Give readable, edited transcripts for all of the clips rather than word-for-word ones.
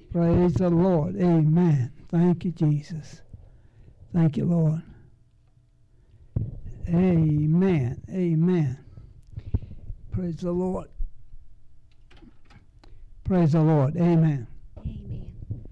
Praise the Lord. Amen. Thank you, Jesus. Thank you, Lord. Amen. Amen. Praise the Lord. Praise the Lord. Amen. Amen.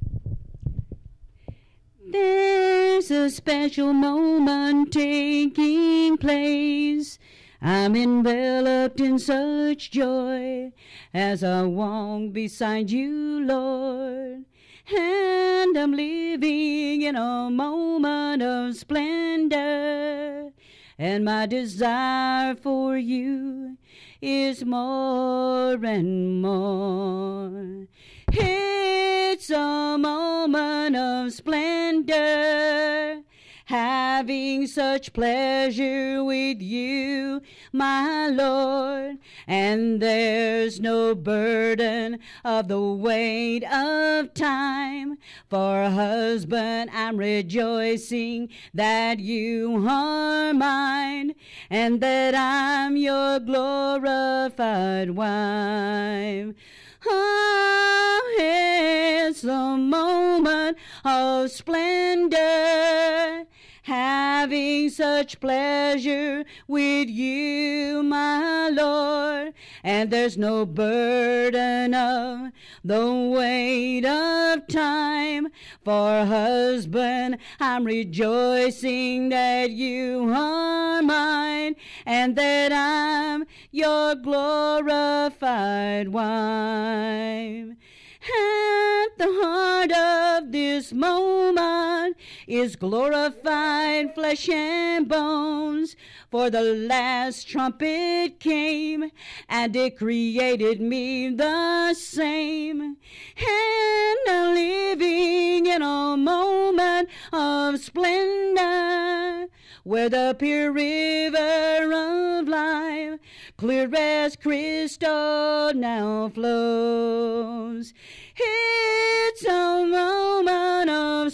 There's a special moment taking place. I'm enveloped in such joy as I walk beside you, Lord. And I'm living in a moment of splendor. And my desire for you is more and more. It's a moment of splendor, having such pleasure with you, my Lord. And there's no burden of the weight of time. For husband, I'm rejoicing that you are mine, and that I'm your glorified wife. Oh, it's a moment of splendor, having such pleasure with you, my Lord. And there's no burden of the weight of time. For husband, I'm rejoicing that you are mine, and that I'm your glorified wife. At the heart of this moment is glorified flesh and bones. For the last trumpet came, and it created me the same. And I'm living in a moment of splendor, where the pure river of life, clear as crystal, now flows. It's a moment of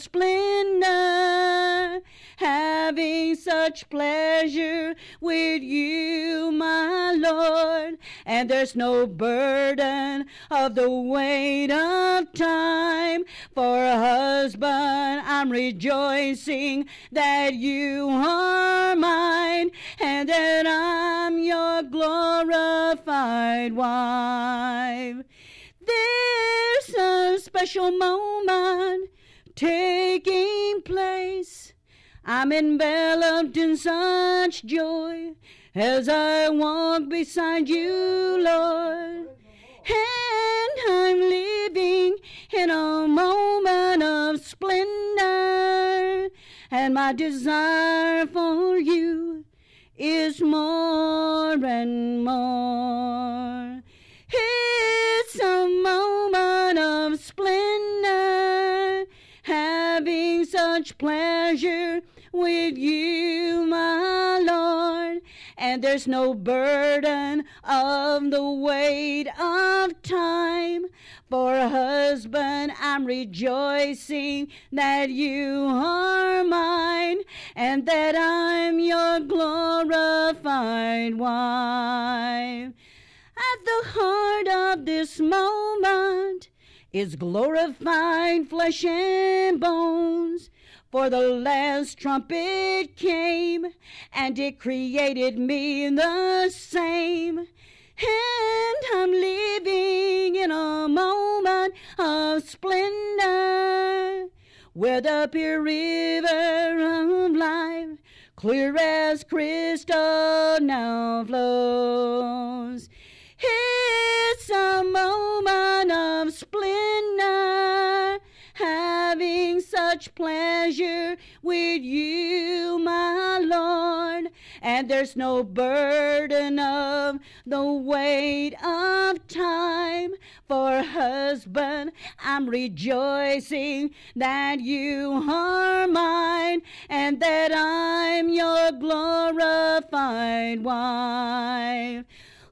splendor, having such pleasure with you, my Lord. And there's no burden of the weight of time. For a husband, I'm rejoicing that you are mine, and that I'm your glorified wife. There's a special moment taking place. I'm enveloped in such joy as I walk beside you, Lord. And I'm living in a moment of splendor, and my desire for you is more and more. It's a moment of splendor, having such pleasure with you, my Lord. And there's no burden of the weight of time. For a husband, I'm rejoicing that you are mine, and that I'm your glorified wife. At the heart of this moment is glorified flesh and bones. For the last trumpet came, and it created me the same. And I'm living in a moment of splendor, where the pure river of life, clear as crystal, now flows. It's a moment of splendor, having such pleasure with you, my Lord. And there's no burden of the weight of time. For husband, I'm rejoicing that you are mine, and that I'm your glorified wife.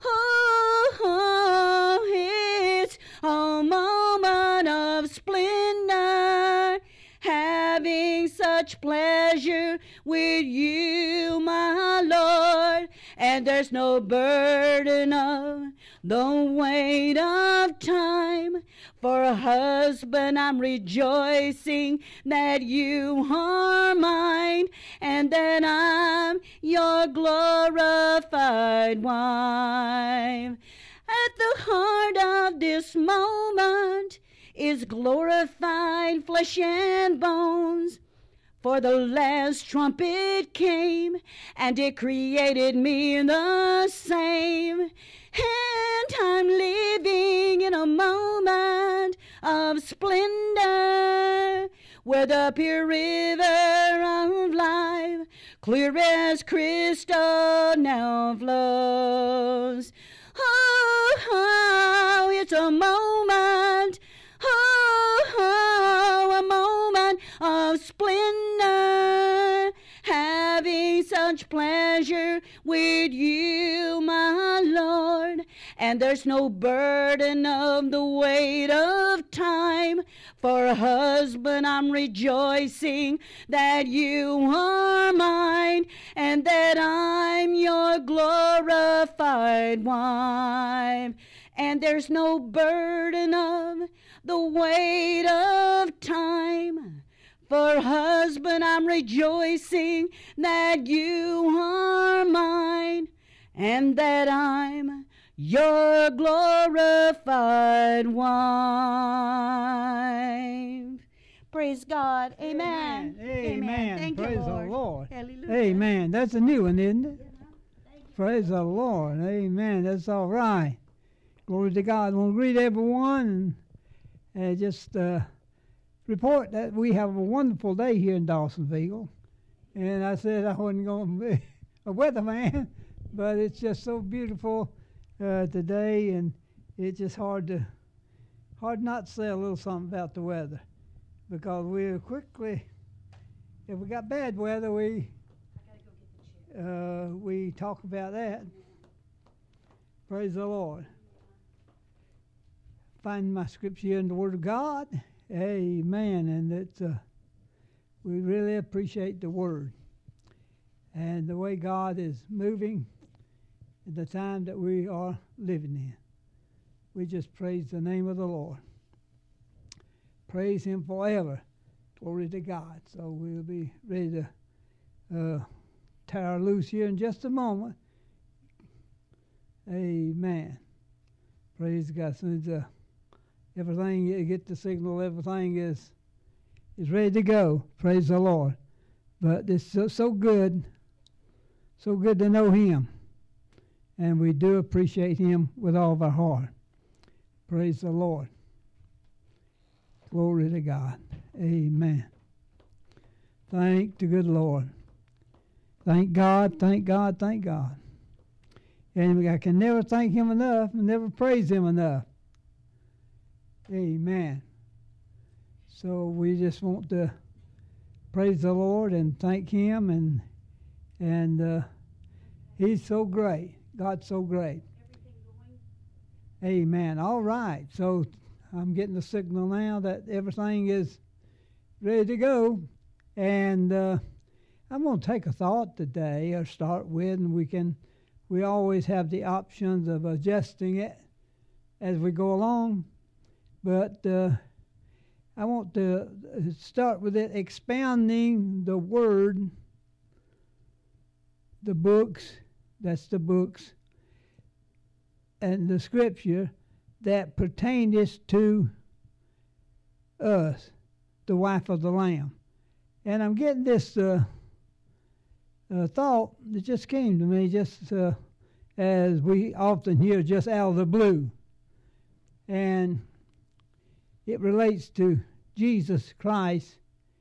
Oh, it's a moment of splendor, having such pleasure with you, my Lord. And there's no burden of the weight of time. For a husband, I'm rejoicing that you are mine, and that I'm your glorified wife. At the heart of this moment is glorified flesh and bones. For the last trumpet came, and it created me the same. And I'm living in a moment of splendor, where the pure river of life, clear as crystal, now flows. Oh, it's a moment, a moment of splendor, having such pleasure with you, my Lord. And there's no burden of the weight of time. For a husband, I'm rejoicing that you are mine, and that I'm your glorified wife. And there's no burden of the weight of time. For a husband, I'm rejoicing that you are mine, and that I'm your glorified wife. Praise God. Amen. Amen. Thank Praise you, Lord. the Lord. Hallelujah. Amen. That's a new one, isn't it? Praise the Lord. Amen. That's all right. Glory to God. I want to greet everyone and just report that we have a wonderful day here in Dawsonville. And I said I wasn't going to be a weatherman, but it's just so beautiful today, and it's just hard not to say a little something about the weather, because we're quickly, if we got bad weather, we talk about that. Praise the Lord. Find my scripture here in the Word of God. Amen. And it's we really appreciate the Word and the way God is moving in the time that we are living in. We just praise the name of the Lord. Praise Him forever. Glory to God. So we'll be ready to tear loose here in just a moment. Amen. Praise God. As soon as everything, you get the signal, everything is ready to go. Praise the Lord. But it's so good to know Him. And we do appreciate Him with all of our heart. Praise the Lord. Glory to God. Amen. Thank the good Lord. Thank God, thank God, thank God. And I can never thank Him enough and never praise Him enough. Amen. So we just want to praise the Lord and thank Him, and He's so great. God's so great. Amen. All right. So I'm getting the signal now that everything is ready to go. And I'm going to take a thought today or start with, and we always have the options of adjusting it as we go along. But I want to start with it, expounding the Word, the books, that's the books, and the Scripture that pertaineth to us, the wife of the Lamb. And I'm getting this thought that just came to me just as we often hear just out of the blue. And it relates to Jesus Christ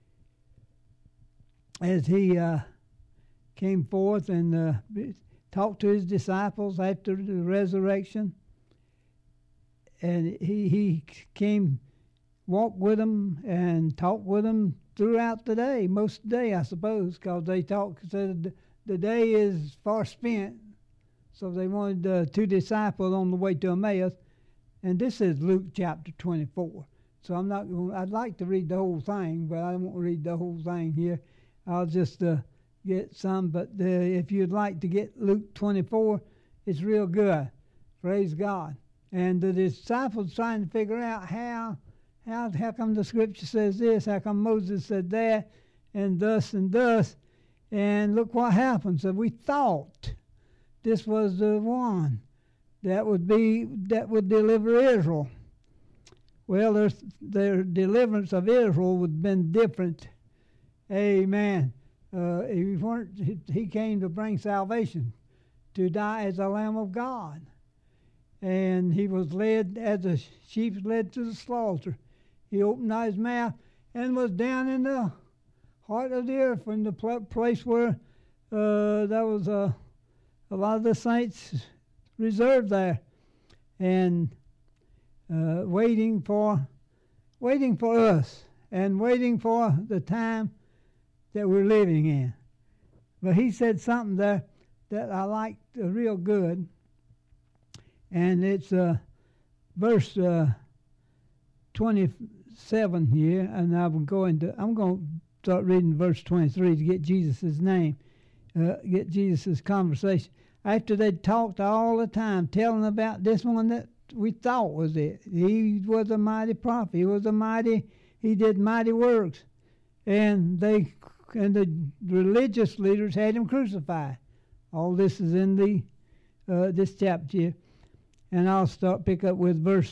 as He came forth and talked to His disciples after the resurrection. And he came, walked with them and talked with them throughout the day, most of the day, I suppose, because they said the day is far spent. So they wanted two disciples on the way to Emmaus. And this is Luke chapter 24. So I'd like to read the whole thing, but I won't read the whole thing here. I'll just get some. But if you'd like to get Luke 24, it's real good. Praise God. And the disciples trying to figure out how come the scripture says this, how come Moses said that, and thus and thus. And look what happened. So we thought this was the one that would deliver Israel. Well, their deliverance of Israel would have been different. Amen. He came to bring salvation, to die as a Lamb of God. And he was led as a sheep led to the slaughter. He opened his mouth and was down in the heart of the earth, in the place where there was a lot of the saints reserved there, and waiting for us, and waiting for the time that we're living in. But he said something there that I liked real good, and it's verse 27 here, and I'm going to start reading verse 23 to get Jesus' name, get Jesus' conversation. After they'd talked all the time, telling about this one that we thought was it. He was a mighty prophet. He did mighty works. And the religious leaders had him crucified. All this is in this chapter here. And I'll pick up with verse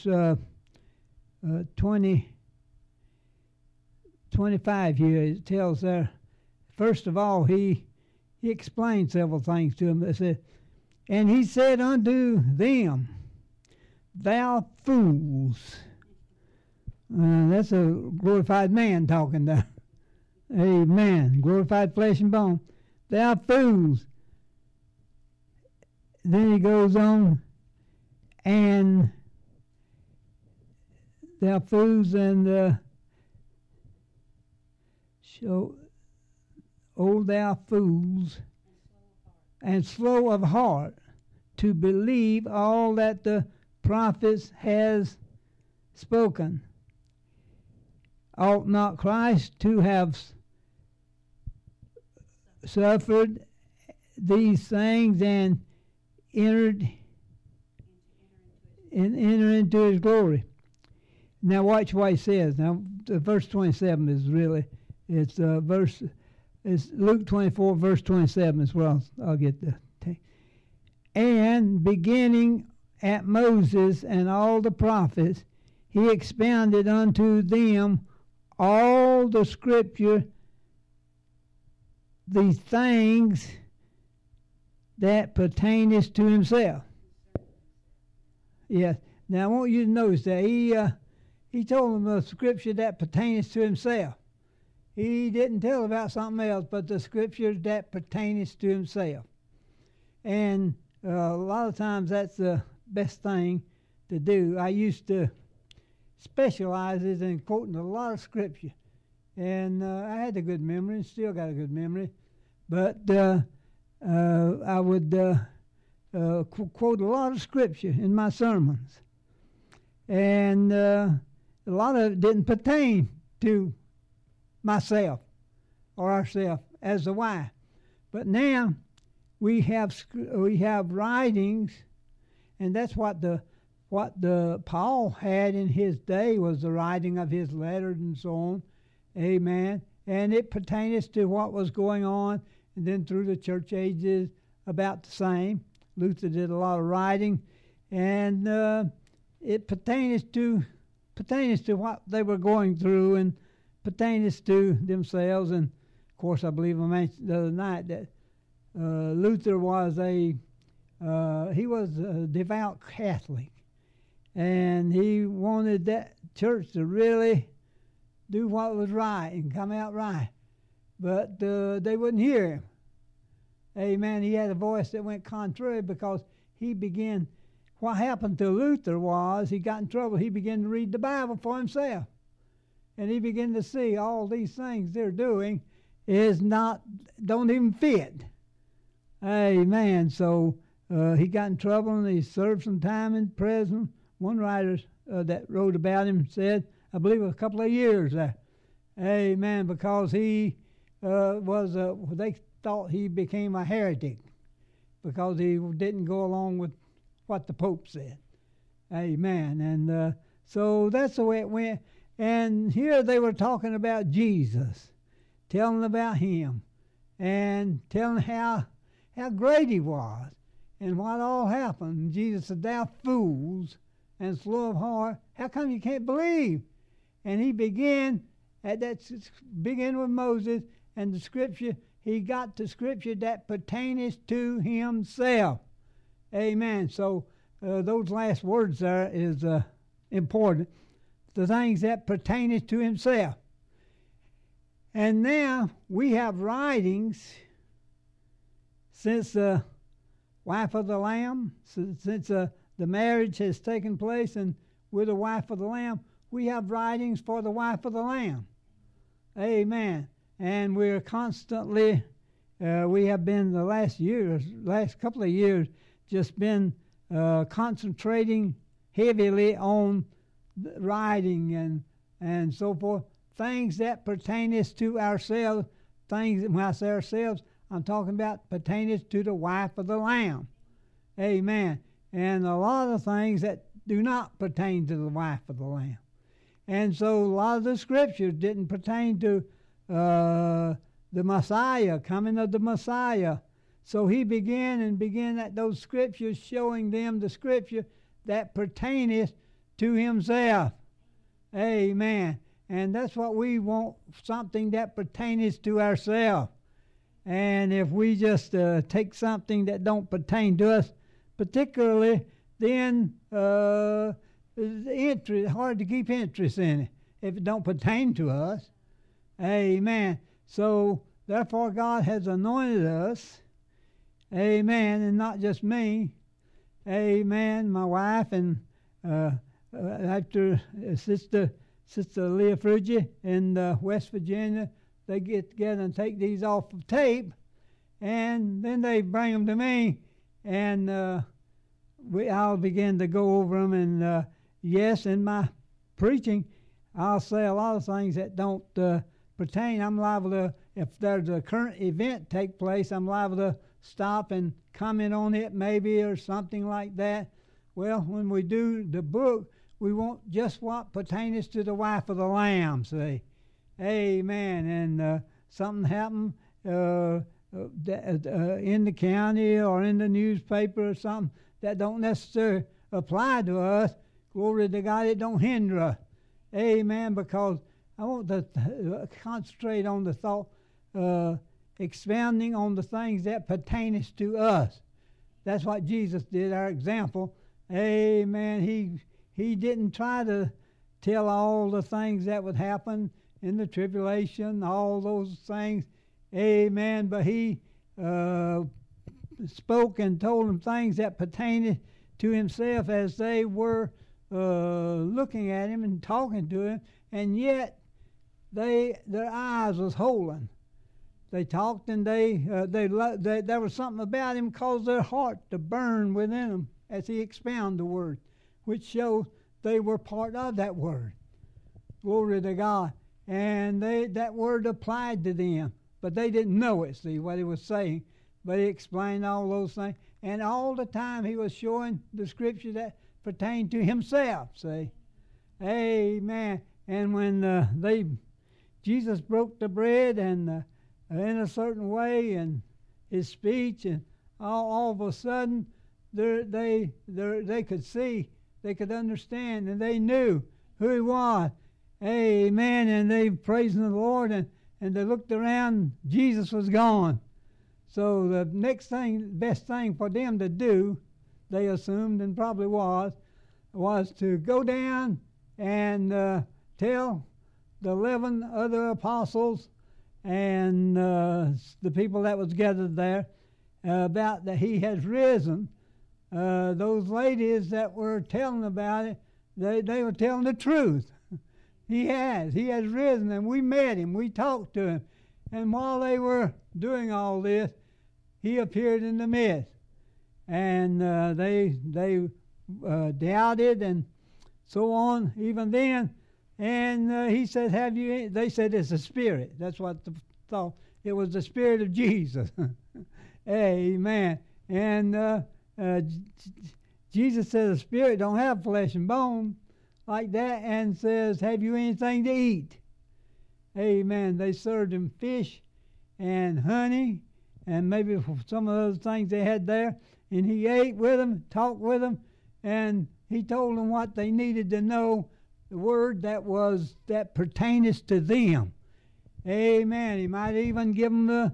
25 here. It tells there, first of all, he explained several things to them. It said, and he said unto them, thou fools. That's a glorified man talking there. Amen. Glorified flesh and bone. Thou fools. Then he goes on, and thou fools, and O thou fools, and slow of heart to believe all that the prophets has spoken. Ought not Christ to have suffered these things and enter into his glory? Now watch what he says. Now verse 27 is really, it's Luke 24 verse 27 as well. I'll get the take. And beginning at Moses and all the prophets, he expounded unto them all the scripture, the things that pertaineth to himself. Yes. Now I want you to notice that he told them the scripture that pertaineth to himself. He didn't tell about something else, but the scriptures that pertaineth to himself. And a lot of times that's the best thing to do. I used to specialize in quoting a lot of scripture, and I had a good memory, and still got a good memory. But I would quote a lot of scripture in my sermons, and a lot of it didn't pertain to myself or ourselves as the wife. But now we have writings, and that's what the Paul had in his day, was the writing of his letters and so on. Amen. And it pertains to what was going on, and then through the church ages about the same. Luther did a lot of writing, and it pertains to what they were going through, and pertains to themselves. And of course, I believe I mentioned the other night that Luther was a devout Catholic, and he wanted that church to really do what was right and come out right, but they wouldn't hear him. Amen. He had a voice that went contrary, because what happened to Luther was he got in trouble. He began to read the Bible for himself, and he began to see all these things they're doing don't even fit. Amen. So he got in trouble, and he served some time in prison. One writer that wrote about him said, I believe, a couple of years there. Amen. Because he they thought he became a heretic because he didn't go along with what the Pope said. Amen. And so that's the way it went. And here they were talking about Jesus, telling about him, and telling how great he was, and what all happened. And Jesus said, "Thou fools and slow of heart, how come you can't believe?" And he began with Moses and the scripture. He got the scripture that pertaineth to himself. Amen. So those last words there is important. The things that pertaineth to himself. And now we have writings since the wife of the Lamb, since the marriage has taken place and we're the wife of the Lamb, we have writings for the wife of the Lamb. Amen. And we're constantly, we have been the last couple of years, just been concentrating heavily on writing and so forth, things that pertaineth to ourselves, things, when I say ourselves, I'm talking about pertaineth to the wife of the Lamb. Amen. And a lot of things that do not pertain to the wife of the Lamb. And so a lot of the scriptures didn't pertain to the Messiah, coming of the Messiah. So he began at those scriptures, showing them the scripture that pertaineth to himself. Amen. And that's what we want, something that pertaineth to ourselves. And if we just take something that don't pertain to us, particularly, then it's hard to keep interest in it if it don't pertain to us. Amen. So, therefore, God has anointed us. Amen. And not just me. Amen. My wife and after Sister Leah Frugia in West Virginia, they get together and take these off of tape, and then they bring them to me, and I'll begin to go over them. And yes, in my preaching, I'll say a lot of things that don't pertain. I'm liable to, if there's a current event take place, I'm liable to stop and comment on it maybe or something like that. Well, when we do the book, we want just what pertains to the wife of the Lamb, see. Amen. And something happened in the county or in the newspaper or something that don't necessarily apply to us. Glory to God, it don't hinder us. Amen. Because I want to concentrate on the thought, expounding on the things that pertaineth to us. That's what Jesus did, our example. Amen. He didn't try to tell all the things that would happen in the tribulation, all those things. Amen. But he spoke and told them things that pertained to himself as they were looking at him and talking to him, and yet their eyes was holding. They talked and there was something about him caused their heart to burn within them as he expounded the word, which showed they were part of that word. Glory to God. And that word applied to them, but they didn't know it, see, what he was saying. But he explained all those things. And all the time he was showing the scripture that pertained to himself, see. Amen. And when Jesus broke the bread and in a certain way, and his speech, and all of a sudden they could see, they could understand, and they knew who he was. Amen. And they praising the Lord, and they looked around, Jesus was gone. So the next thing, best thing for them to do, they assumed, and probably was to go down and tell the 11 other apostles and the people that was gathered there about that he has risen. Those ladies that were telling about it, they were telling the truth. He has risen, and we met him, we talked to him. And while they were doing all this, he appeared in the midst. And they doubted and so on, even then. And he said, they said it's a spirit. That's what they thought. It was the spirit of Jesus. Amen. And Jesus says the spirit don't have flesh and bone like that, and says, have you anything to eat? Amen. They served him fish and honey and maybe some of those things they had there, and he ate with them, talked with them, and he told them what they needed to know, the word that pertaineth to them. Amen. He might even give them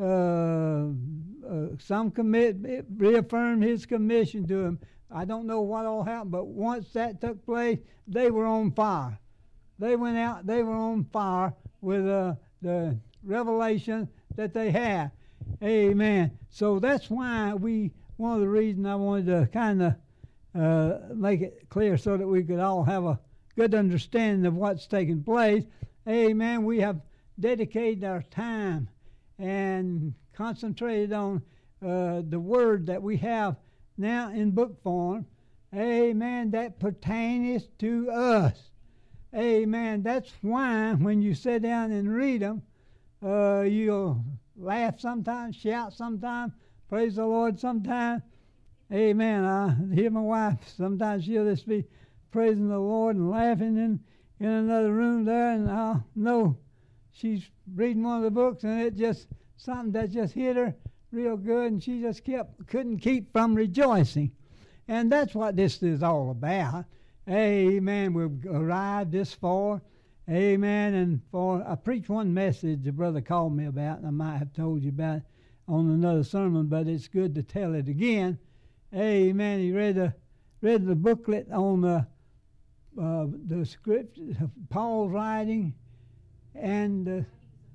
reaffirm his commission to him. I don't know what all happened, but once that took place, they were on fire. They went out, they were on fire with the revelation that they had. Amen. So that's why one of the reasons I wanted to kind of make it clear so that we could all have a good understanding of what's taking place. Amen. We have dedicated our time and concentrated on the word that we have now in book form. Amen. That pertains to us. Amen. That's why when you sit down and read them, you'll laugh sometimes, shout sometimes, praise the Lord sometimes. Amen. I hear my wife, sometimes she'll just be praising the Lord and laughing in another room there, and I'll know she's reading one of the books, and it just, something that just hit her real good, and she just couldn't keep from rejoicing. And that's what this is all about. Amen. We've arrived this far. Amen. And I preached one message a brother called me about, and I might have told you about it on another sermon, but it's good to tell it again. Amen. He read the booklet on the script, Paul's writing, and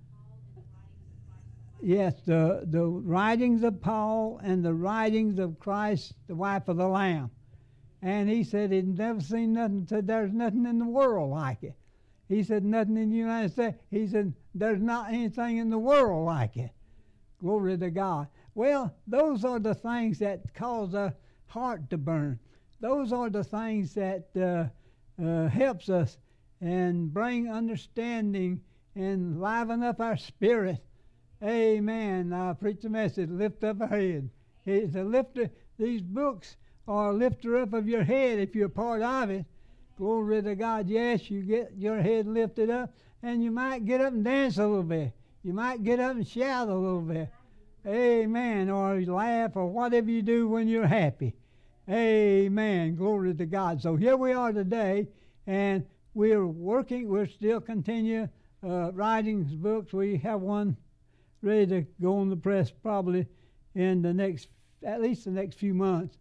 yes, the writings of Paul and the writings of Christ, the wife of the Lamb. And he said he'd never seen nothing. Said there's nothing in the world like it. He said nothing in the United States. He said there's not anything in the world like it. Glory to God. Well, those are the things that cause our heart to burn. Those are the things that helps us and bring understanding and liven up our spirit. Amen. I preach a message, lift up our head. It's a lifter. These books are a lifter up of your head if you're part of it. Glory to God. Yes, you get your head lifted up, and you might get up and dance a little bit. You might get up and shout a little bit. Amen. Or laugh, or whatever you do when you're happy. Amen. Glory to God. So here we are today, and we're working. We're still continue writing books. We have one ready to go on the press probably in at least the next few months.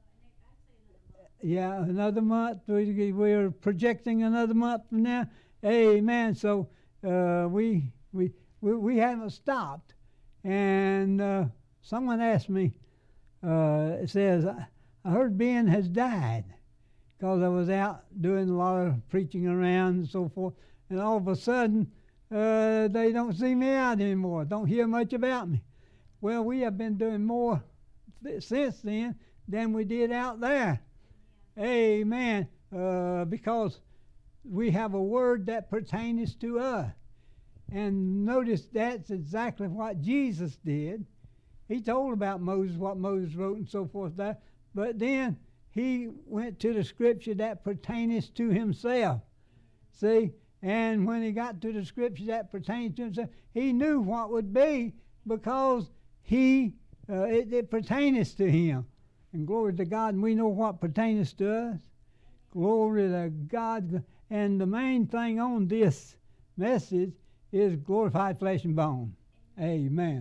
Yeah, another month. We're projecting another month from now. Amen. So we haven't stopped. And someone asked me, it says, I heard Ben has died because I was out doing a lot of preaching around and so forth. And all of a sudden, they don't see me out anymore. Don't hear much about me. Well, we have been doing more since then than we did out there. Amen. Because we have a word that pertains to us. And notice that's exactly what Jesus did. He told about Moses, what Moses wrote and so forth there. But then he went to the scripture that pertains to himself. See? And when he got to the scripture that pertains to himself, he knew what would be because it pertains to him. And glory to God, and we know what pertains to us. Glory to God. And the main thing on this message is glorified flesh and bone. Amen.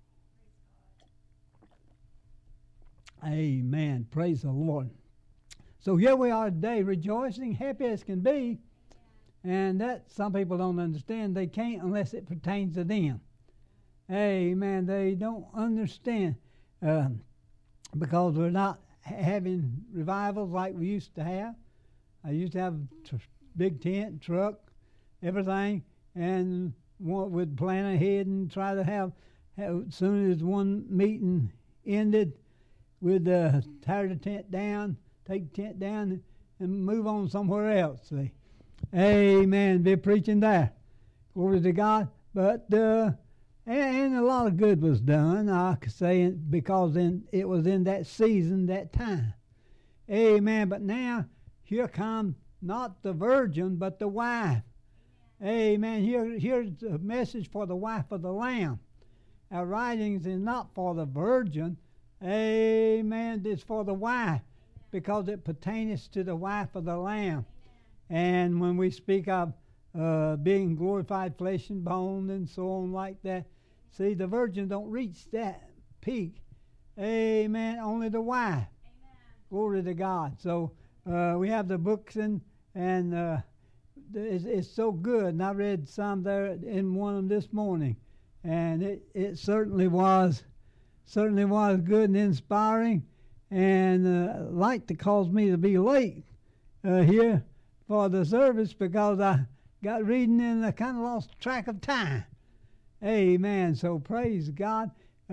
Amen. Praise the Lord. So here we are today, rejoicing, happy as can be. And that some people don't understand. They can't unless it pertains to them. Amen. They don't understand. Because we're not having revivals like we used to have. I used to have big tent, truck, everything, and would plan ahead and try to have as soon as one meeting ended, we'd tear the tent down, take the tent down, and move on somewhere else. See? Amen. Be preaching there. Glory to God. But and a lot of good was done, I could say, because it was in that season, that time. Amen. But now here comes not the virgin, but the wife. Amen. Here's a message for the wife of the Lamb. Our writings is not for the virgin. Amen. It's for the wife, because it pertains to the wife of the Lamb. And when we speak of being glorified flesh and bone and so on like that, see, the virgin don't reach that peak. Amen. Only the wife. Amen. Glory to God. So we have the books, and it's so good. And I read some there in one of them this morning, and it certainly was good and inspiring, and like to cause me to be late here for the service, because I got reading and I kind of lost track of time. Amen. So praise God.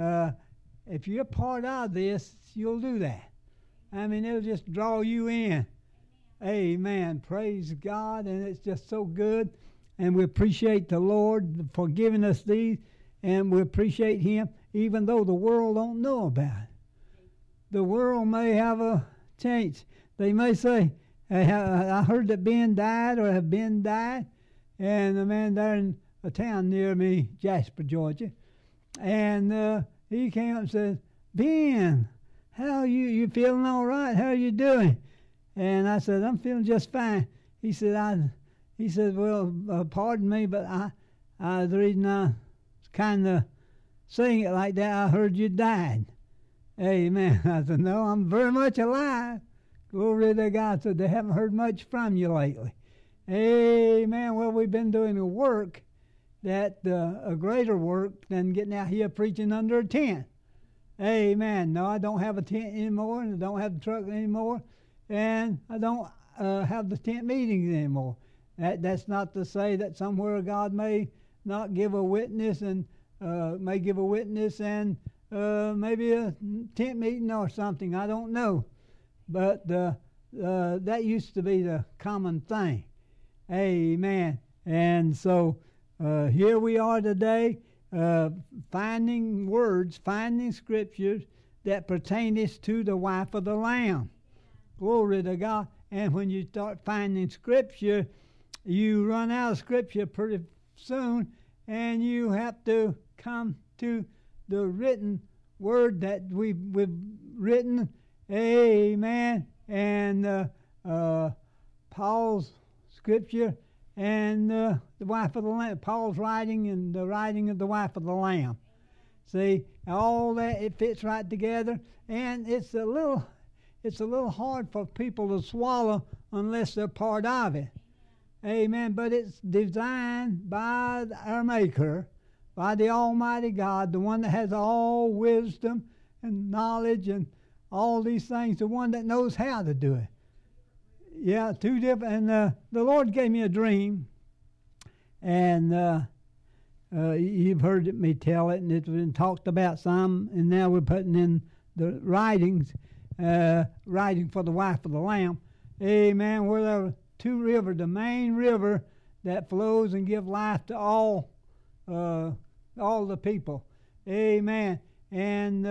If you're part of this, you'll do that. I mean, it'll just draw you in. Amen. Praise God. And it's just so good. And we appreciate the Lord for giving us these. And we appreciate Him, even though the world don't know about it. The world may have a chance. They may say, I heard that Ben died, or have Ben died. And a man there in a town near me, Jasper, Georgia. And he came up and said, Ben, how are you? You feeling all right? How are you doing? And I said, I'm feeling just fine. He said, well, pardon me, but the reason I kind of saying it like that, I heard you died. Amen. I said, no, I'm very much alive. Glory to God. So they haven't heard much from you lately. Amen. Well, we've been doing a work that a greater work than getting out here preaching under a tent. Amen. No, I don't have a tent anymore, and I don't have the truck anymore, and I don't have the tent meetings anymore. That's not to say that somewhere God may not give a witness, and may give a witness and maybe a tent meeting or something. I don't know. But that used to be the common thing. Amen. And so here we are today, finding words, finding scriptures that pertaineth to the wife of the Lamb. Glory to God. And when you start finding scripture, you run out of scripture pretty soon, and you have to come to the written word that we've written. Amen. And Paul's scripture and the wife of the Lamb. Paul's writing and the writing of the wife of the Lamb. See, all that, it fits right together, and it's a little hard for people to swallow unless they're part of it. Amen. But it's designed by our Maker, by the Almighty God, the one that has all wisdom and knowledge and all these things, the one that knows how to do it. Yeah, two different. And the Lord gave me a dream, and you've heard me tell it, and it's been talked about some, and now we're putting in the writings, writing for the wife of the Lamb. Amen. Where there are two rivers, the main river that flows and gives life to all the people. Amen. And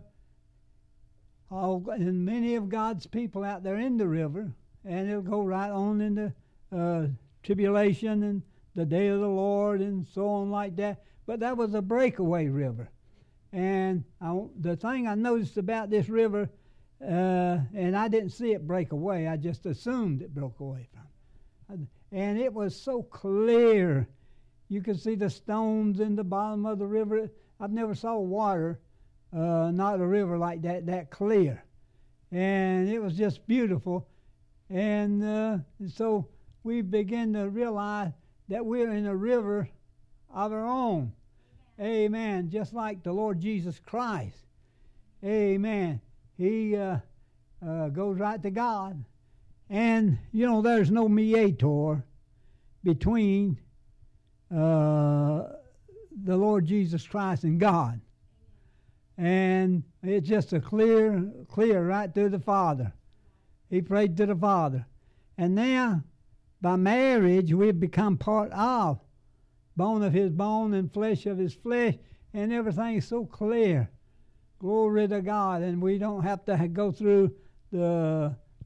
many of God's people out there in the river, and it'll go right on into tribulation and the day of the Lord and so on like that. But that was a breakaway river. And the thing I noticed about this river, and I didn't see it break away, I just assumed it broke away from it. And it was so clear. You could see the stones in the bottom of the river. I've never saw water, not a river like that clear. And it was just beautiful. And so we begin to realize that we're in a river of our own. Amen. Just like the Lord Jesus Christ. Amen. He goes right to God. And, there's no mediator between the Lord Jesus Christ and God. And it's just a clear right to the Father. He prayed to the Father. And now, by marriage, we've become part of bone of his bone and flesh of his flesh, and everything is so clear. Glory to God. And we don't have to go through the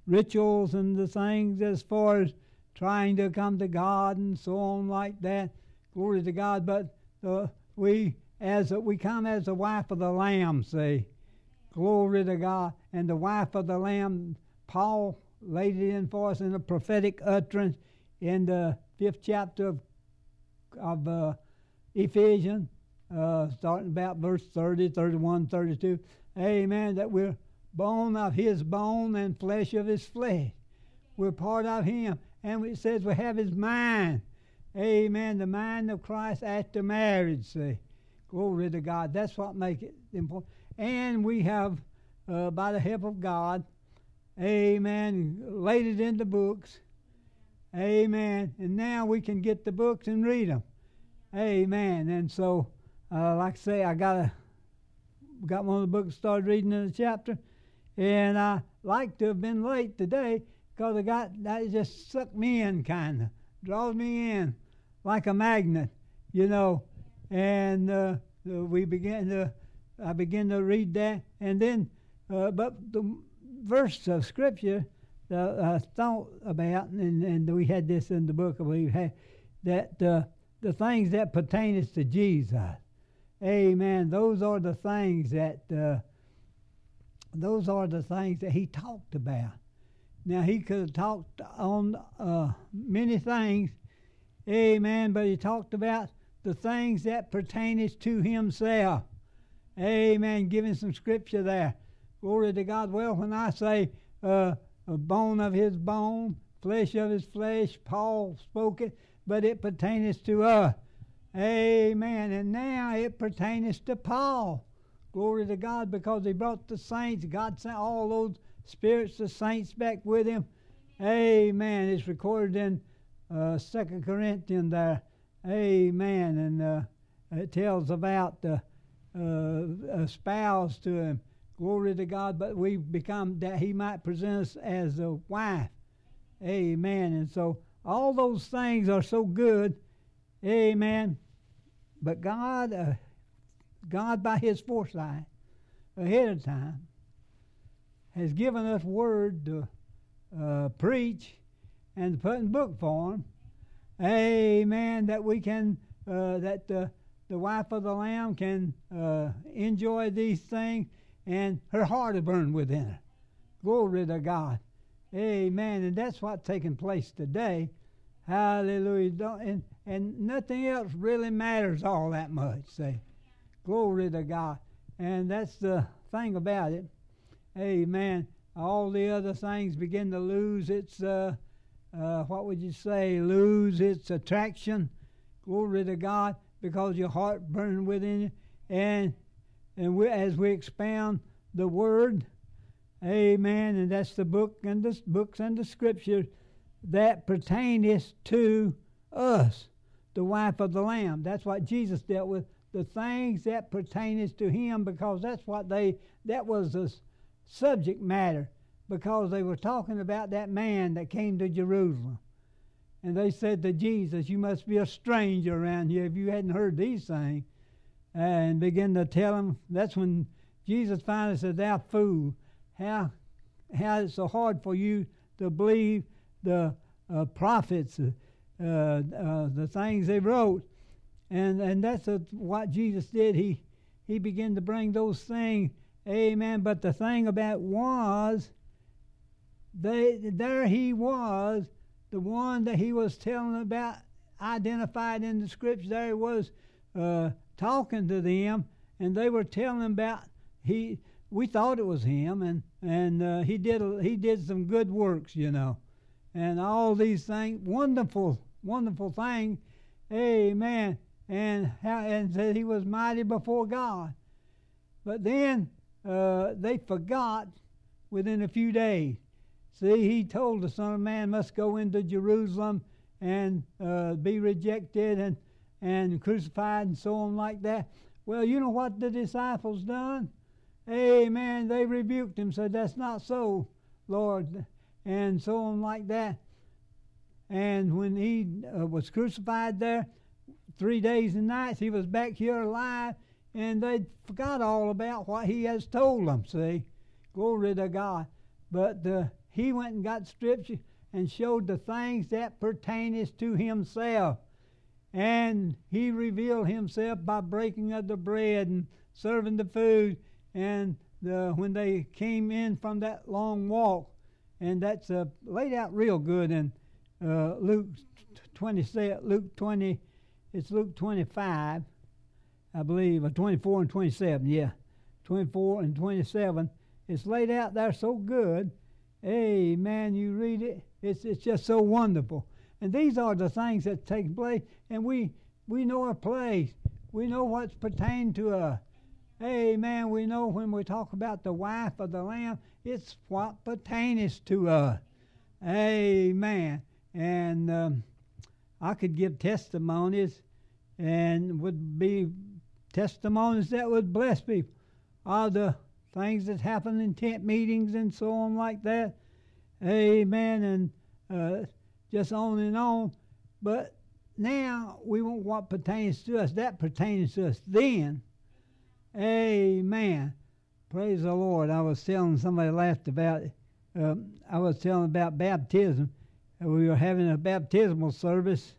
rituals and the things as far as trying to come to God and so on like that. Glory to God. But we come as the wife of the Lamb, see. Glory to God. And the wife of the Lamb, Paul laid it in for us in a prophetic utterance in the 5th chapter of Ephesians, starting about verse 30, 31, 32. Amen. That we're bone of his bone and flesh of his flesh. We're part of him. And it says we have his mind. Amen. The mind of Christ after marriage, see. Glory to God. That's what makes it important. And we have, by the help of God, amen, laid it in the books. Amen. And now we can get the books and read them. Amen. And so, like I say, I got one of the books started reading in a chapter. And I like to have been late today because that just sucked me in kind of. Draws me in like a magnet, you know. And I began to read that. And then, but the verse of Scripture that I thought about, and we had this in the book, we had that the things that pertain to Jesus. Amen. Those are the things that he talked about. Now, he could have talked on many things, amen, but he talked about the things that pertain to himself. Amen, giving some scripture there. Glory to God. Well, when I say a bone of his bone, flesh of his flesh, Paul spoke it, but it pertains to us. Amen. And now it pertains to Paul. Glory to God, because he brought the saints. God sent all those spirits, the saints, back with him. Amen. It's recorded in 2 Corinthians there. Amen. And it tells about the spouse to him. Glory to God. But we become that he might present us as a wife. Amen. And so all those things are so good. Amen. But God by his foresight ahead of time has given us word to preach and to put in book form. Amen. That we can, that the wife of the Lamb can enjoy these things, and her heart is burned within her. Glory to God. Amen. And that's what's taking place today. Hallelujah. And nothing else really matters all that much. Say, glory to God. And that's the thing about it. Amen. All the other things begin to lose its, what would you say, lose its attraction. Glory to God, because your heart burns within you. And as we expound the Word, amen, and that's the books and the Scripture that pertaineth to us, the wife of the Lamb. That's what Jesus dealt with, the things that pertaineth to him, because that was the subject matter, because they were talking about that man that came to Jerusalem. And they said to Jesus, you must be a stranger around here if you hadn't heard these things. And began to tell him. That's when Jesus finally said, thou fool, how it's so hard for you to believe the prophets, the things they wrote. And that's what Jesus did. He began to bring those things. Amen. But the thing about was, there he was, the one that he was telling about, identified in the Scripture. There he was talking to them, and they were telling him about we thought it was him, and he did some good works, you know, and all these things, wonderful things. Amen. And said he was mighty before God. But then they forgot within a few days. See, he told the Son of Man must go into Jerusalem and be rejected and crucified and so on like that. Well, you know what the disciples done? Amen. They rebuked him, said, that's not so, Lord, and so on like that. And when he was crucified there, 3 days and nights, he was back here alive, and they forgot all about what he has told them, see. Glory to God. But he went and got Scripture and showed the things that pertaineth to himself. And he revealed himself by breaking of the bread and serving the food. And when they came in from that long walk, and that's laid out real good in Luke 20. It's Luke 25, I believe, or 24 and 27. Yeah, 24 and 27. It's laid out there so good. Hey, man, you read it. It's just so wonderful. And these are the things that take place, and we know our place. We know what's pertained to us. Amen. We know when we talk about the wife of the Lamb, it's what pertains to us. Amen. And I could give testimonies, and would be testimonies that would bless people. All the things that happen in tent meetings and so on like that. Amen. And just on and on. But now we want what pertains to us. That pertains to us then. Amen. Praise the Lord. I was telling somebody laughed about it. I was telling about baptism. We were having a baptismal service.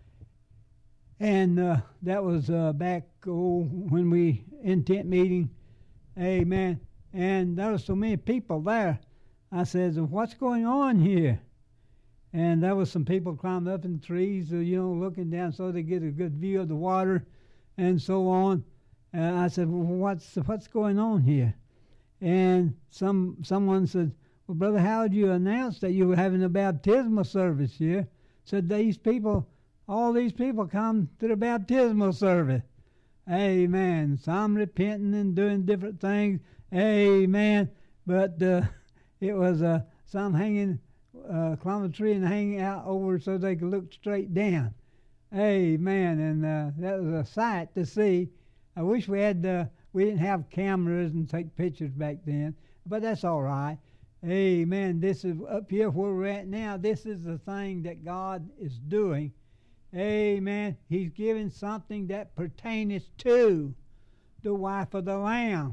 And that was back when we in tent meeting. Amen. And there were so many people there. I said, what's going on here? And there was some people climbing up in the trees, looking down so they get a good view of the water and so on. And I said, well, what's going on here? And someone said, well, Brother Howard, you announced that you were having a baptismal service here. Said all these people come to the baptismal service. Amen. Some repenting and doing different things. Amen. But it was some hanging, climbing a tree and hanging out over so they could look straight down. Amen. And that was a sight to see. I wish we didn't have cameras and take pictures back then, but that's all right. Amen. This is up here where we're at now. This is the thing that God is doing. Amen. He's giving something that pertains to the wife of the Lamb.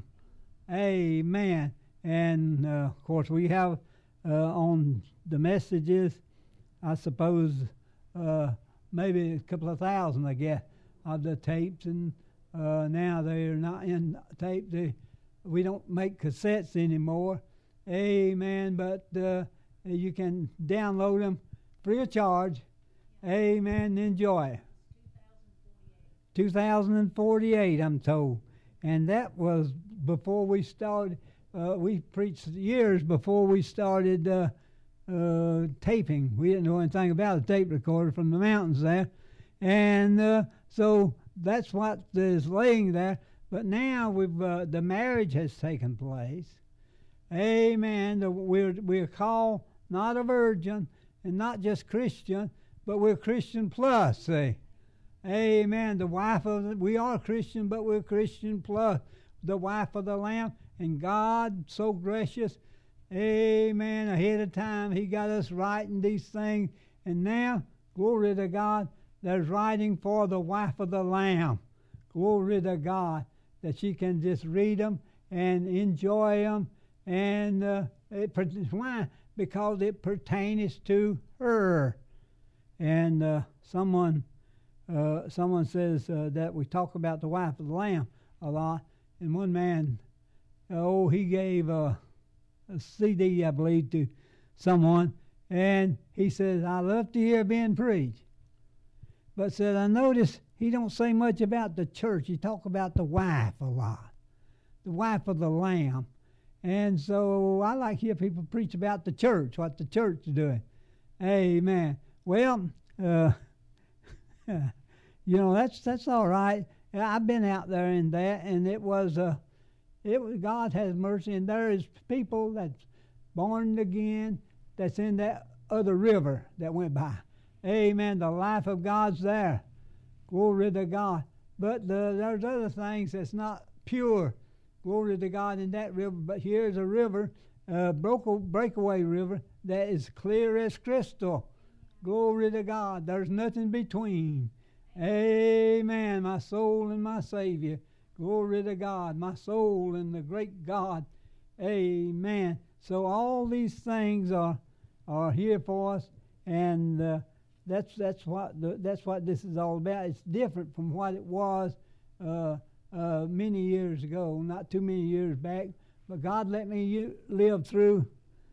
Amen. And, of course, we have on the messages, I suppose, maybe a couple of thousand, I guess, of the tapes. And now they're not in tape. We don't make cassettes anymore. Amen. But you can download them free of charge. Amen. Enjoy. 2048, I'm told. And that was before we started. We preached years before we started taping. We didn't know anything about a tape recorder from the mountains there. And so that's what is laying there. But now the marriage has taken place. Amen. We're called not a virgin and not just Christian, but we're Christian plus, see. Amen. We are Christian, but we're Christian plus the wife of the Lamb. And God, so gracious, amen, ahead of time, He got us writing these things. And now, glory to God, there's writing for the wife of the Lamb. Glory to God, that she can just read them and enjoy them. And why? Because it pertains to her. And someone says that we talk about the wife of the Lamb a lot. And one man, he gave a CD, I believe, to someone. And he says, I love to hear being preached. But said, I notice he don't say much about the church. He talk about the wife a lot. The wife of the Lamb. And so I like to hear people preach about the church, what the church is doing. Amen. Well, that's all right. I've been out there in that, and it was God has mercy, and there is people that's born again that's in that other river that went by. Amen. The life of God's there. Glory to God. But there's other things that's not pure. Glory to God in that river. But here's a river, breakaway river, that is clear as crystal. Glory to God. There's nothing between. Amen. My soul and my Savior. Glory to God. My soul and the great God. Amen. So all these things are here for us, and that's what this is all about. It's different from what it was many years ago, not too many years back. But God let me live through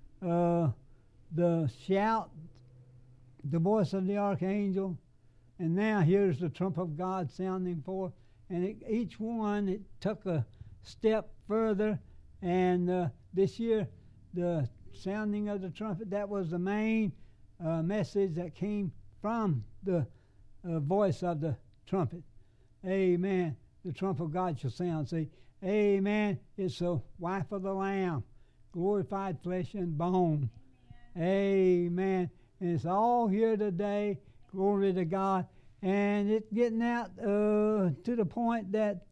the shout, the voice of the archangel, and now here's the trump of God sounding forth. And each one, it took a step further. And this year, the sounding of the trumpet, that was the main message that came from the voice of the trumpet. Amen. The trump of God shall sound. See, amen. It's the wife of the Lamb, glorified flesh and bone. Amen. And it's all here today. Glory to God. And it's getting out to the point that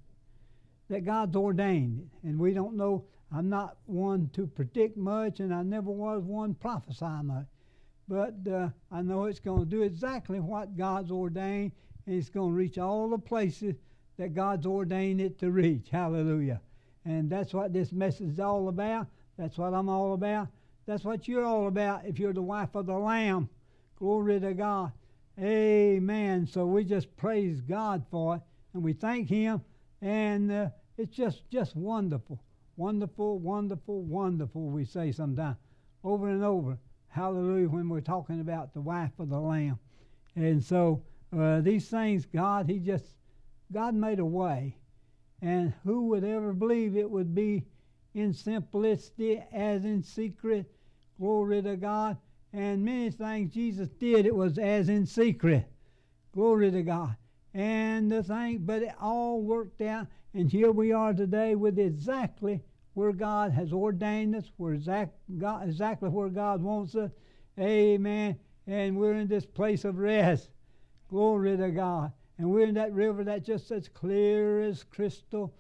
God's ordained it. And we don't know. I'm not one to predict much, and I never was one to prophesy much. But I know it's going to do exactly what God's ordained, and it's going to reach all the places that God's ordained it to reach. Hallelujah. And that's what this message is all about. That's what I'm all about. That's what you're all about if you're the wife of the Lamb. Glory to God. Amen. So we just praise God for it, and we thank Him, and it's just wonderful. Wonderful, wonderful, wonderful, we say sometimes, over and over. Hallelujah, when we're talking about the wife of the Lamb. And so these things, God made a way. And who would ever believe it would be in simplicity as in secret? Glory to God. And many things Jesus did, it was as in secret. Glory to God. And but it all worked out. And here we are today with exactly where God has ordained us, exactly where God wants us. Amen. And we're in this place of rest. Glory to God. And we're in that river that's just as clear as crystal.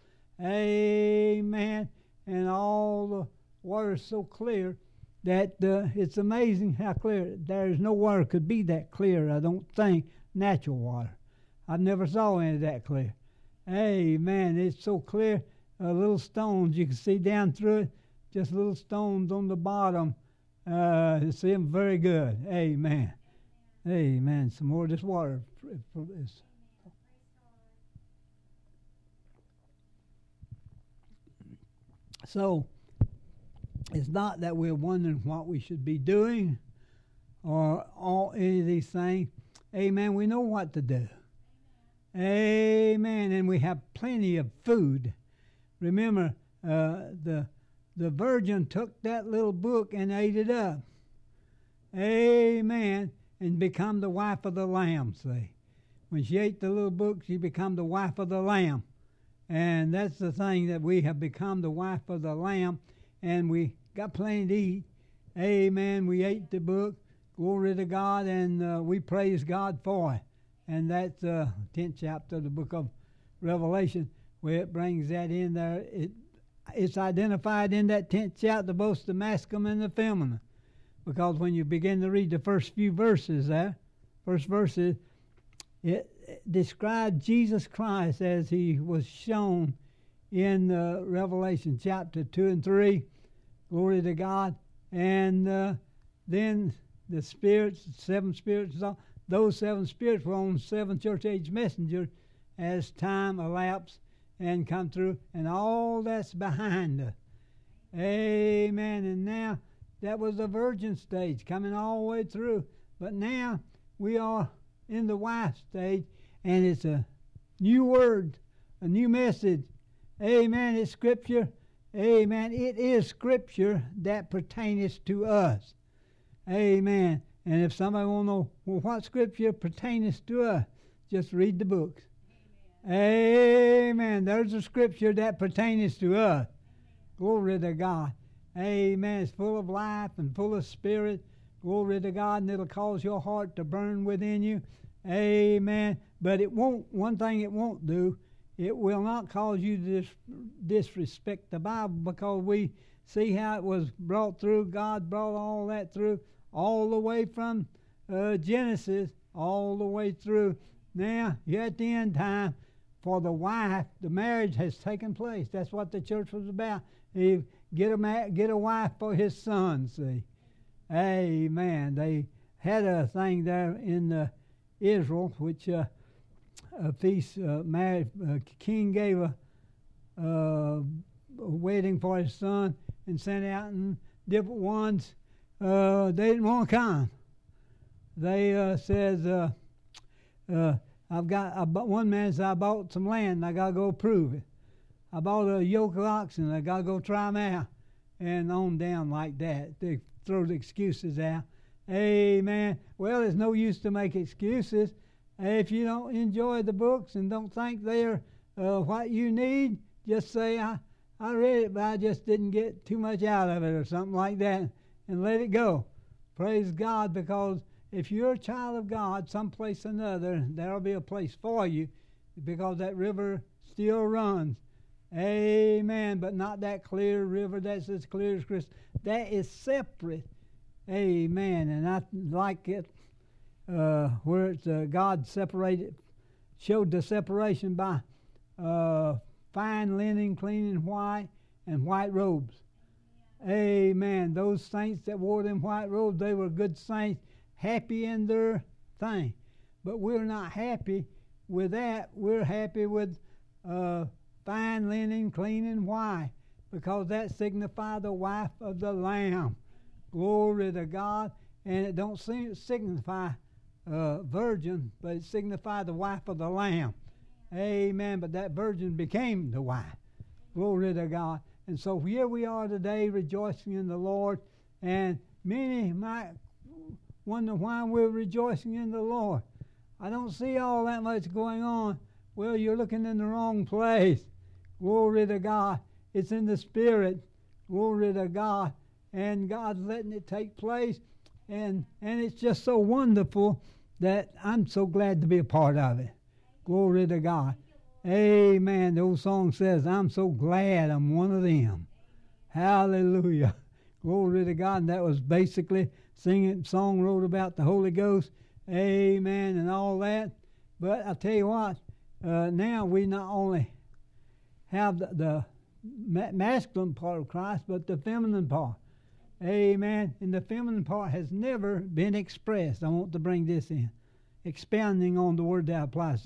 Amen. And all the water is so clear that it's amazing how clear. There's no water could be that clear, I don't think, natural water. I've never saw any that clear. Amen. It's so clear. Little stones, you can see down through it, just little stones on the bottom. You see them very good. Amen. Amen. Some more of this water. So, it's not that we're wondering what we should be doing or any of these things. Amen. We know what to do. Amen. And we have plenty of food. Remember, the virgin took that little book and ate it up. Amen. And become the wife of the Lamb, see. When she ate the little book, she become the wife of the Lamb. And that's the thing, that we have become the wife of the Lamb, and we got plenty to eat. Amen. We ate the book. Glory to God, and we praise God for it. And that's 10th chapter of the book of Revelation, where it brings that in there. It's identified in that 10th chapter, both the masculine and the feminine. Because when you begin to read the first few verses there, first verses, it described Jesus Christ as He was shown in Revelation chapter 2 and 3. Glory to God. And then the spirits, 7 spirits, those 7 spirits were on 7 church age messengers as time elapsed and come through. And all that's behind us. Amen. And now that was the virgin stage coming all the way through. But now we are in the wife stage, and it's a new word, a new message. Amen. It's Scripture. Amen. It is Scripture that pertaineth to us. Amen. And if somebody want to know, well, what Scripture pertaineth to us, just read the books. Amen. There's a Scripture that pertaineth to us. Glory to God. Amen. It's full of life and full of spirit. Glory to God. And it'll cause your heart to burn within you. Amen. But it won't, one thing it won't do, it will not cause you to disrespect the Bible, because we see how it was brought through. God brought all that through, all the way from Genesis, all the way through. Now, you're at the end time. for the wife, the marriage has taken place. That's what the church was about. He get a wife for his son, see. Amen. They had a thing there in Israel, which a feast, king gave a wedding for his son and sent out, and different ones, they didn't want to come. They says, one man said, I bought some land and I got to go prove it. I bought a yoke of oxen and I got to go try them out. And on down like that. They throw the excuses out. Amen. Well, there's no use to make excuses. If you don't enjoy the books and don't think they're what you need, just say, I read it, but I just didn't get too much out of it or something like that, and let it go. Praise God, because if you're a child of God, someplace or another, there'll be a place for you, because that river still runs. Amen. But not that clear river that's as clear as crystal. That is separate. Amen. And I like it where it's God separated, showed the separation by fine linen, clean and white robes. Amen. Those saints that wore them white robes, they were good saints, happy in their thing. But we're not happy with that. We're happy with fine linen, clean and white, because that signifies the wife of the Lamb. Glory to God. And it don't signify virgin, but it signifies the wife of the Lamb. Amen. But that virgin became the wife. Glory to God. And so here we are today rejoicing in the Lord. And many might wonder why we're rejoicing in the Lord. I don't see all that much going on. Well, you're looking in the wrong place. Glory to God. It's in the Spirit. Glory to God. And God's letting it take place. And it's just so wonderful that I'm so glad to be a part of it. Glory to God. Amen. The old song says, I'm so glad I'm one of them. Hallelujah. Glory to God. And that was basically song wrote about the Holy Ghost. Amen. And all that. But I tell you what, now we not only have the masculine part of Christ, but the feminine part. Amen. And the feminine part has never been expressed. I want to bring this in, expounding on the word that applies.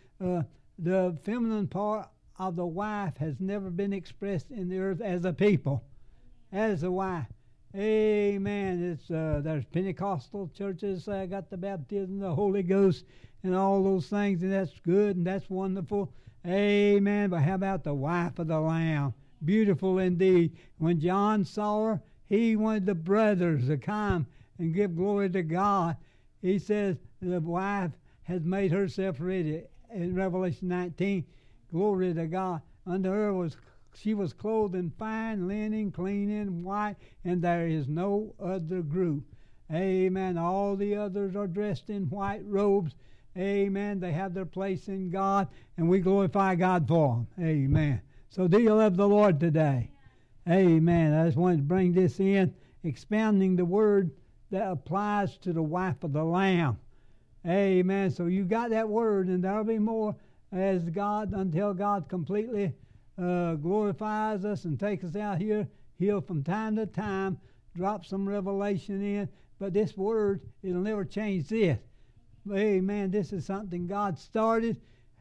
The feminine part of the wife has never been expressed in the earth as a people, as a wife. Amen. It's there's Pentecostal churches got the baptism of the Holy Ghost and all those things, and that's good and that's wonderful. Amen. But how about the wife of the Lamb? Beautiful indeed. When John saw her, he wanted the brothers to come and give glory to God. He says the wife has made herself ready. In Revelation 19, glory to God. Under her she was clothed in fine linen, clean and white, and there is no other group. Amen. All the others are dressed in white robes. Amen. They have their place in God, and we glorify God for them. Amen. So do you love the Lord today? Amen. I just wanted to bring this in, expounding the word that applies to the wife of the Lamb. Amen. So you got that word, and there'll be more as God, until God completely glorifies us and takes us out here. He'll from time to time drop some revelation in, but this word, it'll never change this. Amen. This is something God started.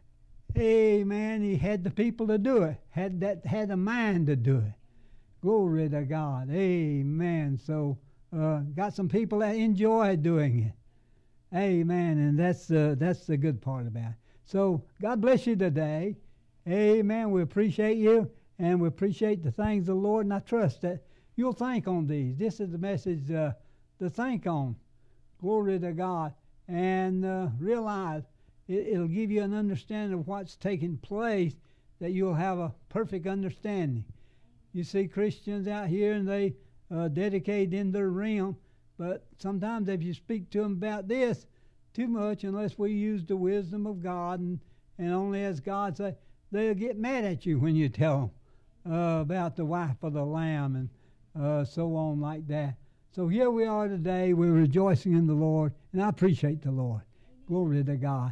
Amen. He had the people to do it. Had a mind to do it. Glory to God. Amen. So got some people that enjoy doing it. Amen. And that's the good part about it. So God bless you today. Amen. We appreciate you, and we appreciate the things of the Lord, and I trust that you'll think on these. This is the message to think on. Glory to God. And realize it'll give you an understanding of what's taking place, that you'll have a perfect understanding. You see Christians out here, and they dedicate in their realm, but sometimes if you speak to them about this too much, unless we use the wisdom of God and only as God say, they'll get mad at you when you tell them about the wife of the Lamb and so on like that. So here we are today. We're rejoicing in the Lord, and I appreciate the Lord. Glory to God.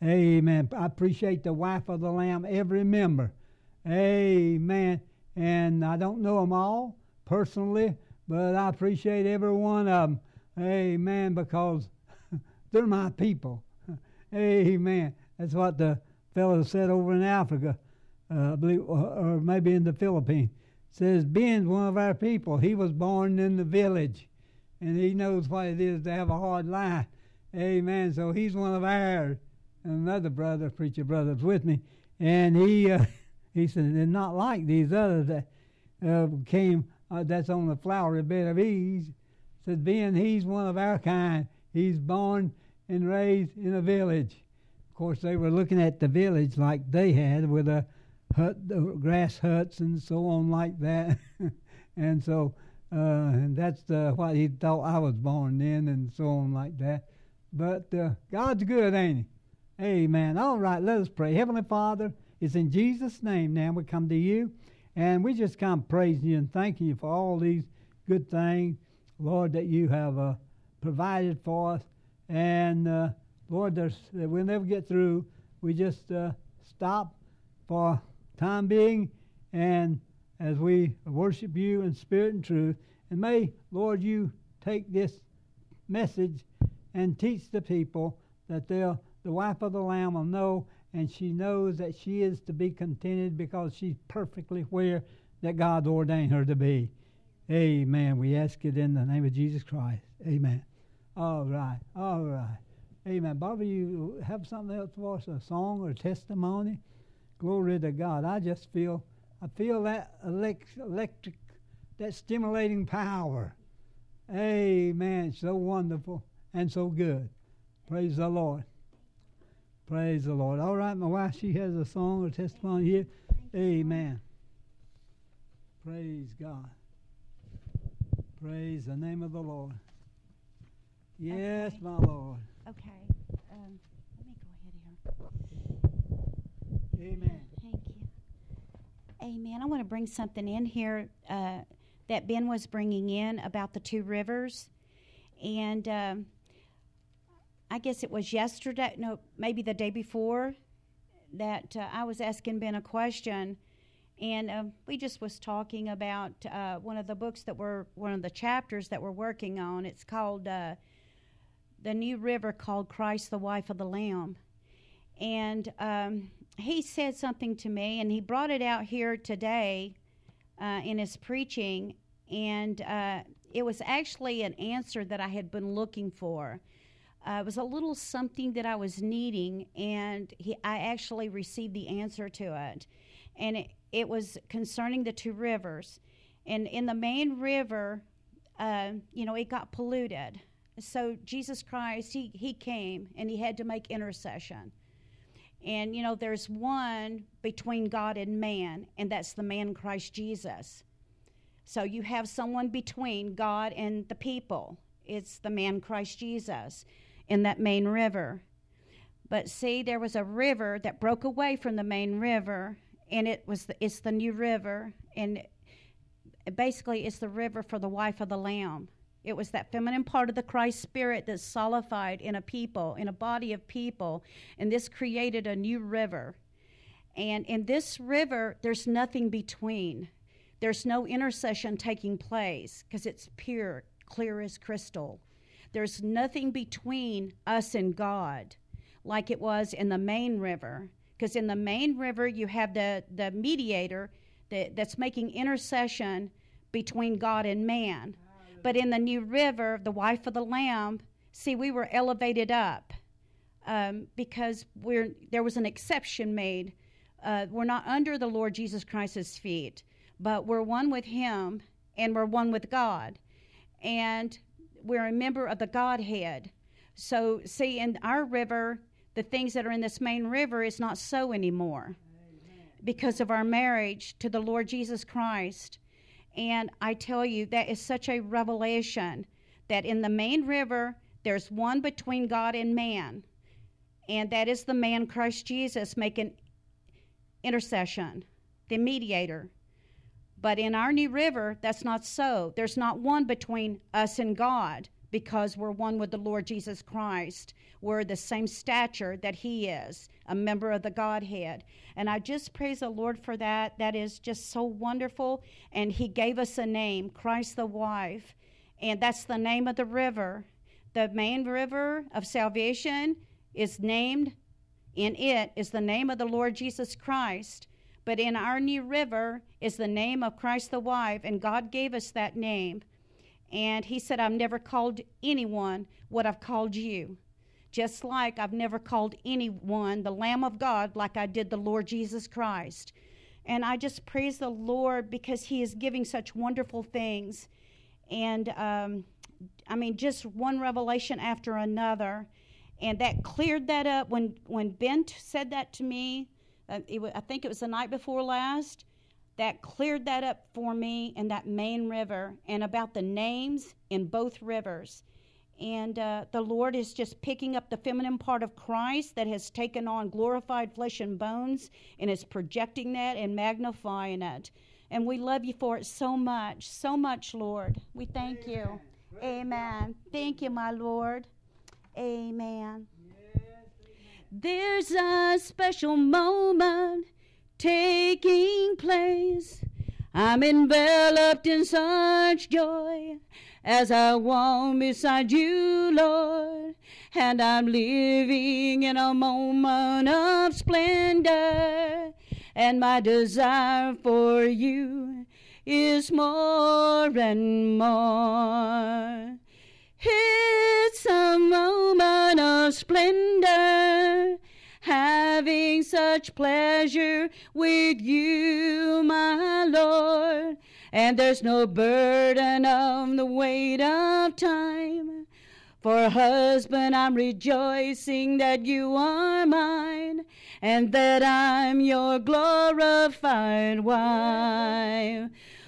Amen. I appreciate the wife of the Lamb, every member. Amen. And I don't know them all personally, but I appreciate every one of them. Amen, because they're my people. Amen. That's what the fellow said over in Africa, I believe, or maybe in the Philippines. Says, Ben's one of our people. He was born in the village, and he knows what it is to have a hard life. Amen. So he's one of ours. And another brother, preacher brother, was with me, and he said, they're not like these others that came, that's on the flowery bed of ease. Said, Ben, he's one of our kind. He's born and raised in a village. Of course, they were looking at the village like they had, with a hut, grass huts and so on like that. And so, and that's what he thought I was born in, and so on like that. But God's good, ain't he? Amen. All right, let us pray. Heavenly Father, it's in Jesus' name now we come to you, and we just come praising you and thanking you for all these good things, Lord, that you have provided for us. And Lord, we'll never get through. We just stop for time being, and as we worship you in spirit and truth. And may, Lord, you take this message and teach the people that the wife of the Lamb will know, and she knows that she is to be contented because she's perfectly where that God ordained her to be. Amen. We ask it in the name of Jesus Christ. Amen. All right. All right. Amen. Barbara, you have something else for us, a song or a testimony? Glory to God. I feel that electric, that stimulating power. Amen. It's so wonderful and so good. Praise the Lord. Praise the Lord. All right, my wife, she has a song or testimony here. Amen. Praise God. Praise the name of the Lord. Yes, okay. My Lord. Okay. Let me go ahead here. Amen. Thank you. Amen. I want to bring something in here that Ben was bringing in about the two rivers. And I guess it was yesterday, no, maybe the day before, that I was asking Ben a question. And we just was talking about one of the books one of the chapters that we're working on. It's called The New River, called Christ, the Wife of the Lamb. And he said something to me, and he brought it out here today in his preaching. And it was actually an answer that I had been looking for. It was a little something that I was needing, and I actually received the answer to it. And it was concerning the two rivers. And in the main river, it got polluted. So Jesus Christ, he came, and he had to make intercession. And, there's one between God and man, and that's the man Christ Jesus. So you have someone between God and the people. It's the man Christ Jesus in that main river. But see, there was a river that broke away from the main river, and it's the new river, and basically it's the river for the wife of the Lamb. It was that feminine part of the Christ spirit that's solidified in a people, in a body of people, and this created a new river. And in this river, there's nothing between. There's no intercession taking place because it's pure, clear as crystal. There's nothing between us and God like it was in the main river. Because in the main river, you have the mediator that's making intercession between God and man. But in the new river, the wife of the Lamb, see, we were elevated up because there was an exception made. We're not under the Lord Jesus Christ's feet, but we're one with him and we're one with God. And we're a member of the Godhead. So, see, in our river, the things that are in this main river is not so anymore. Amen. Because of our marriage to the Lord Jesus Christ. And I tell you, that is such a revelation that in the main river, there's one between God and man. And that is the man Christ Jesus making intercession, the mediator. But in our new river, that's not so. There's not one between us and God, because we're one with the Lord Jesus Christ. We're the same stature that he is, a member of the Godhead. And I just praise the Lord for that. That is just so wonderful. And he gave us a name, Christ the Wife. And that's the name of the river. The main river of salvation is named, in it is the name of the Lord Jesus Christ. But in our new river is the name of Christ the Wife. And God gave us that name. And he said, I've never called anyone what I've called you. Just like I've never called anyone the Lamb of God like I did the Lord Jesus Christ. And I just praise the Lord because he is giving such wonderful things. And, just one revelation after another. And that cleared that up. When Ben said that to me, I think it was the night before last, that cleared that up for me in that main river and about the names in both rivers. And the Lord is just picking up the feminine part of Christ that has taken on glorified flesh and bones and is projecting that and magnifying it. And we love you for it so much, Lord. We thank you. Amen. Thank you, my Lord. Amen. There's a special moment taking place. I'm enveloped in such joy as I walk beside you, Lord, and I'm living in a moment of splendor, and my desire for you is more and more. It's a moment of splendor, having such pleasure with you, my Lord. And there's no burden of the weight of time. For husband, I'm rejoicing that you are mine, and that I'm your glorified wife.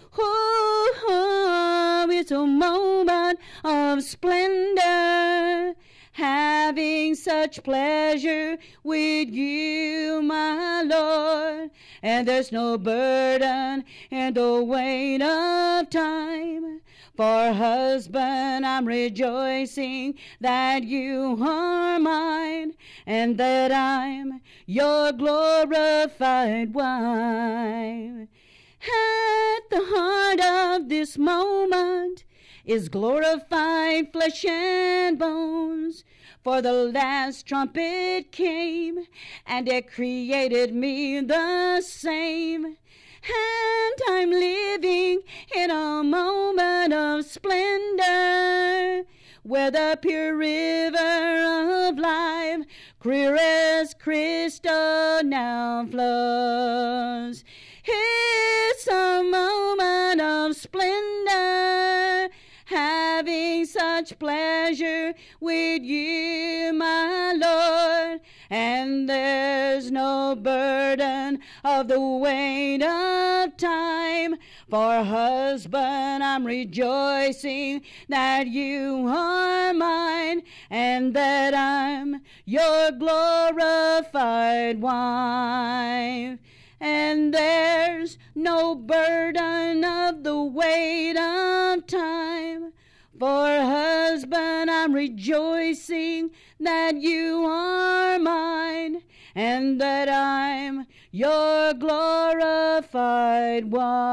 Oh, it's a moment of splendor, having such pleasure with you, my Lord. And there's no burden in the weight of time. For husband, I'm rejoicing that you are mine, and that I'm your glorified wife. At the heart of this moment is glorified flesh and bones. For the last trumpet came, and it created me the same. And I'm living in a moment of splendor, where the pure river of life, clear as crystal, now flows. It's a moment of splendor, having such pleasure with you, my Lord. And there's no burden of the weight of time. For husband, I'm rejoicing that you are mine, and that I'm your glorified wife. And there's no burden of the weight of time. For husband, I'm rejoicing that you are mine, and that I'm your glorified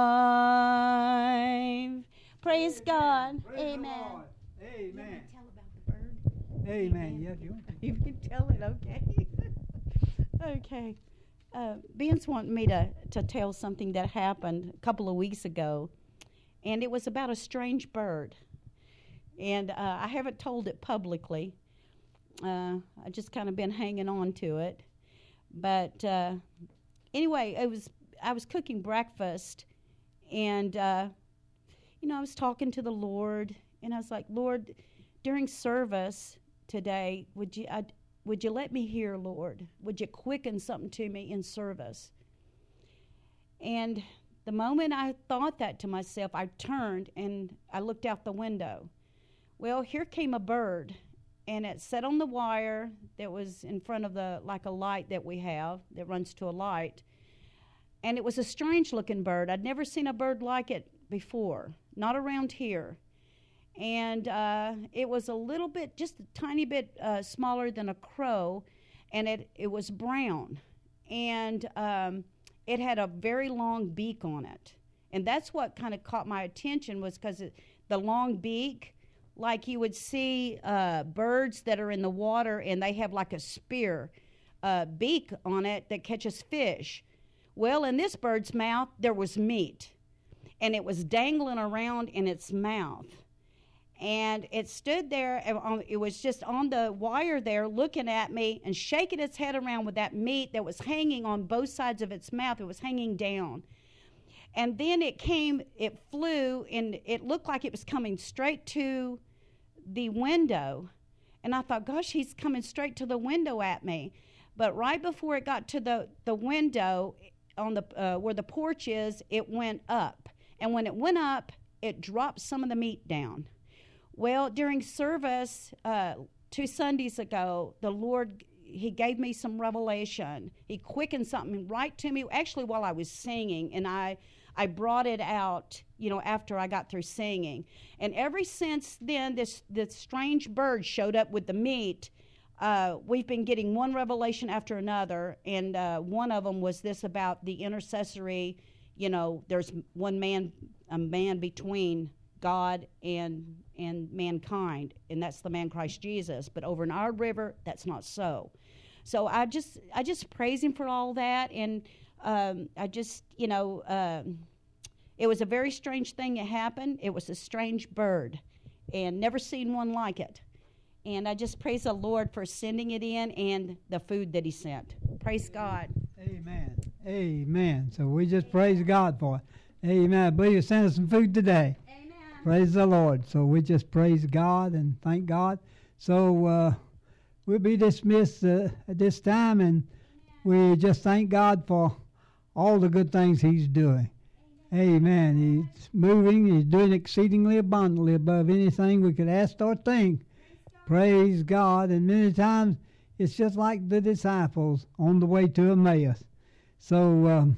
wife. Praise God. Praise Amen. Amen. Tell about the bird. Amen. Yes, You can tell it, okay? Okay. Ben's wanting me to tell something that happened a couple of weeks ago, and it was about a strange bird. And I haven't told it publicly. I just kind of been hanging on to it. But anyway, I was cooking breakfast, and I was talking to the Lord, and I was like, Lord, during service today, would you let me hear, Lord? Would you quicken something to me in service? And the moment I thought that to myself, I turned and I looked out the window. Well, here came a bird, and it sat on the wire that was in front of a light that we have that runs to a light. And it was a strange looking bird. I'd never seen a bird like it before, not around here. and it was a little bit, just a tiny bit smaller than a crow, and it was brown, and it had a very long beak on it. And that's what kind of caught my attention, was because the long beak, like you would see birds that are in the water and they have like a spear beak on it that catches fish. Well, in this bird's mouth, there was meat, and it was dangling around in its mouth. And it stood there, it was just on the wire there looking at me and shaking its head around with that meat that was hanging on both sides of its mouth. It was hanging down. And then it flew, and it looked like it was coming straight to the window. And I thought, gosh, he's coming straight to the window at me. But right before it got to the window on the where the porch is, it went up. And when it went up, it dropped some of the meat down. Well, during service 2 Sundays ago, the Lord, he gave me some revelation. He quickened something right to me, actually while I was singing, and I brought it out, after I got through singing. And ever since then, this strange bird showed up with the meat. We've been getting one revelation after another, and one of them was this about the intercessory, there's a man between God and mankind, and that's the man Christ Jesus. But over in our river, that's not so. So I just praise him for all that, and it was a very strange thing that happened. It was a strange bird, and never seen one like it. And I just praise the Lord for sending it in and the food that he sent. Praise God. Amen. Amen. So we just praise God for it. Amen. I believe you sent us some food today. Amen. Praise the Lord. So we just praise God and thank God. So we'll be dismissed at this time, and we just thank God for all the good things he's doing. Amen. He's moving. He's doing exceedingly abundantly above anything we could ask or think. Praise God. And many times it's just like the disciples on the way to Emmaus. So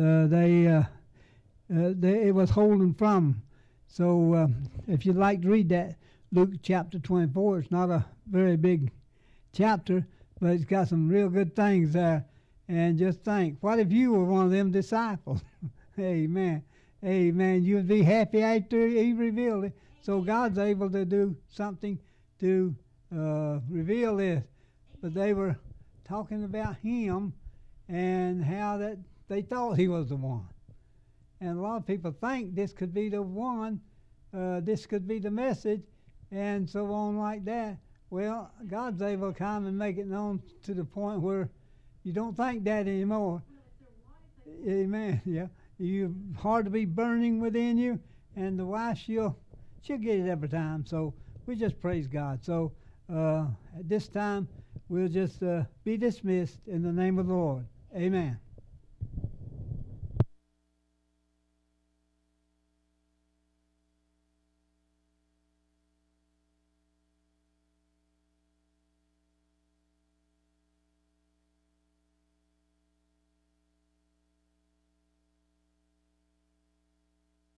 it was holding from them. So if you'd like to read that, Luke chapter 24, it's not a very big chapter, but it's got some real good things there. And just think, what if you were one of them disciples? Amen. Amen. You'd be happy after he revealed it. So God's able to do something to reveal this. But they were talking about him and how that they thought he was the one. And a lot of people think this could be the one, this could be the message, and so on like that. Well, God's able to come and make it known to the point where you don't think that anymore. Amen. Yeah. You're hard to be burning within you, and the wife, she'll get it every time. So we just praise God. So at this time, we'll just be dismissed in the name of the Lord. Amen.